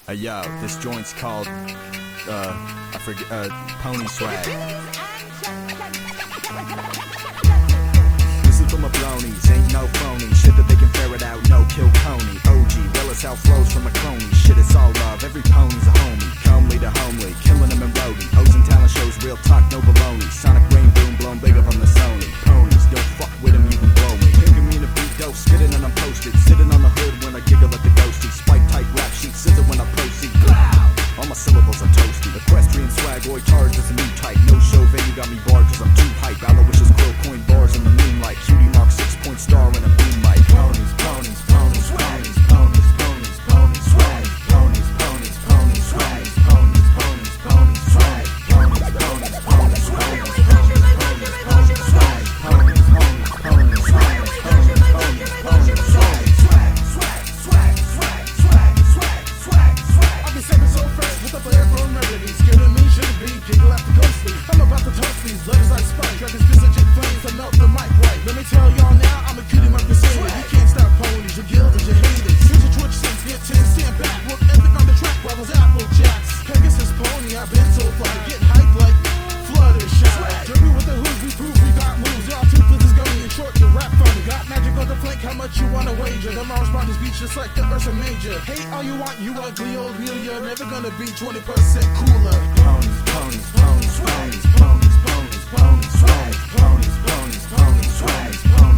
Yo, this joint's called, I forget, Pony Swag. This is for my bronies, ain't no phony. Shit that they can ferret out, no kill pony. OG, well it's how flows from a crony. Shit, it's all love, every pony's a homie. Comely to homely, killing them in roadie. O's and talent shows, real talk, no baloney. Sonic rain boom, blown big up on the Sony. Ponies, don't fuck with them, you can blow me. Kicking me in a beat dope, spitting and I'm posted. Sitting on the hood when I giggle at the ghosty. Spike type rap sheet, scissor when I proceed. All my syllables are toasty. Equestrian swag, boy, charged as a new type. No show venue got me barred cause I'm too hype. Aloysius quill coin bars in the moonlight. Cutie mark 6-point star in a boom mic. Ponies, ponies, ponies, ponies, ponies, ponies, ponies, swag. Ponies, ponies, ponies, swag. Ponies, ponies, ponies, swag. Ponies, ponies, ponies, swag. Ponies, ponies, ponies, swag. Ponies, ponies, ponies, swag. Ponies, ponies, ponies, swag. Swag, swag, swag, swag, swag, swag, swag, swag. I'll be saving so fresh with the flair from remedies. Killing me shouldn't be, giggle after ghostly. I'm about to toast these letters like spike. Dragons visaging flames to melt the mic right. Let me tell y'all now, I'm a cutie mark crusader. You can't stop ponies, you're gilded, you're hated. Here's your Twitch sense, get 10, stand back. Work ethic on the track, rivals Apple Jacks. Pegasus pony, I've been so fly. Getting hyped like Fluttershy. Dirty with the hoods, we prove we got moves. Y'all toothless is gummy and short, you rap funny. Got magic on the flank, how much you wanna wager? Them all respond these beats just like the Ursa Major. Hate all you want, you ugly old mule. You're never gonna be 20% cooler. Ponies, ponies, ponies, ponies, ponies, ponies, ponies, swag. Ponies, ponies, ponies, swag. Ponies.